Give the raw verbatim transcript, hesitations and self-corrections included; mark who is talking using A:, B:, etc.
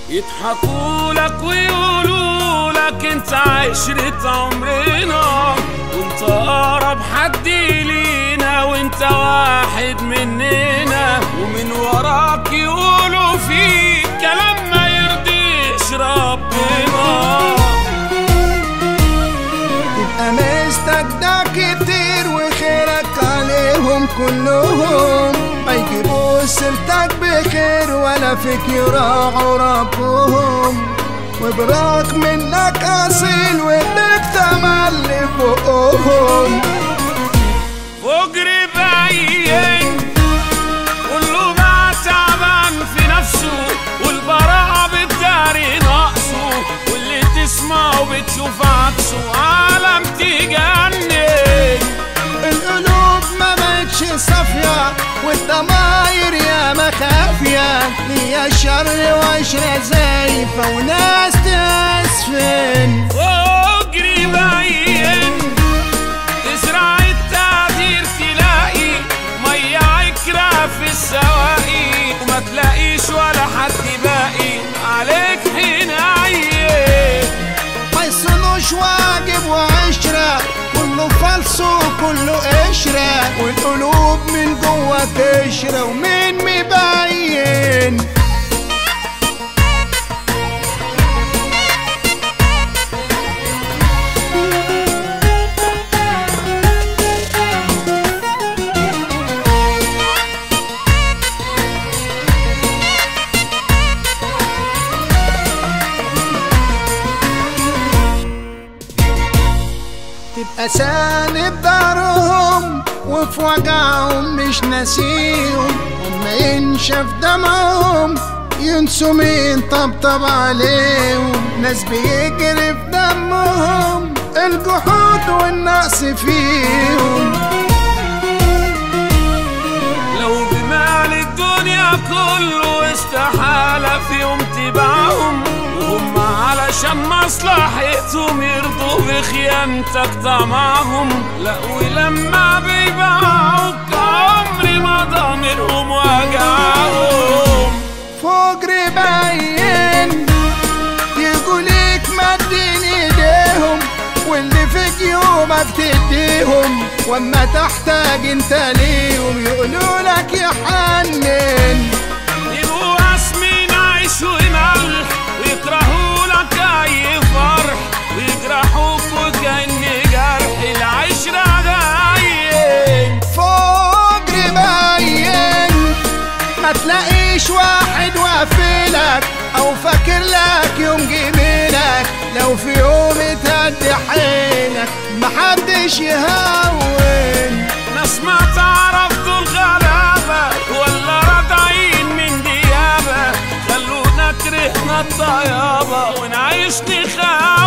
A: يضحكوا لك ويقولوا لك انت عشرة عمرنا، وانت اقرب حد لينا، وانت واحد مننا، ومن وراك يقولوا فيك كلام ما يرضيش ربنا.
B: تبقى مستجدع كتير وخيرك عليهم كلهم، ما يجيبوا سيرتك بخير ولا فيك يراعوا ربهم، وبراك منك اصيل واديك تملي فوقهم.
A: فجر باين كله بقى تعبان في نفسه، والبراءة بتداري نقصه، واللي تسمعه بتشوف عكسه، عالم تجنن.
B: القلوب ما بقتش صافية والضماير يا مخافية، ليا شر وعشرة زايفة وناس تسفن.
A: فجر باين تزرع التقدير تلاقي مية عكرة في السواقي، وما تلاقيش ولا حد باقي عليك حنين.
B: ما يصونوش واجب وعشرة، كله فلس وكله قشرة، والقلوب من جوا قشرة ومين مبين. تبقى ساند دارهم وفي وجعهم مش ناسيهم، اما ينشف دمعهم ينسوا مين طبطب عليهم. ناس بيجري في دمهم الجحود والنقص فيهم.
A: لو بمال الدنيا كله استحالة في يوم تباعهم، وهم علشان مصلحتهم يرضوا بخيانتك طمعهم. لا ولما بيباعوك عمري ما ضامرهم وجعهم.
B: فجر باين يجوا ليك مدين ايديهم، واللي في جيوبك تديهم، واما تحتاج انت ليهم يقولوا لك يا حنن.
A: يبقوا قاسمين عيش وملح ويكرهوا لك اي فرح، ويجرحوك وكأن جرح العشرة غاين.
B: فجر باين ما تلاقيش واحد وافلك او فاكر لك يوم جميلك، لو في يوم اتهد حيلك محدش يهون.
A: ناس ما تعرف دول غلابة ولا راضعين من ديابة، خلونا كرهنا الطيابة ونعيش نخاف.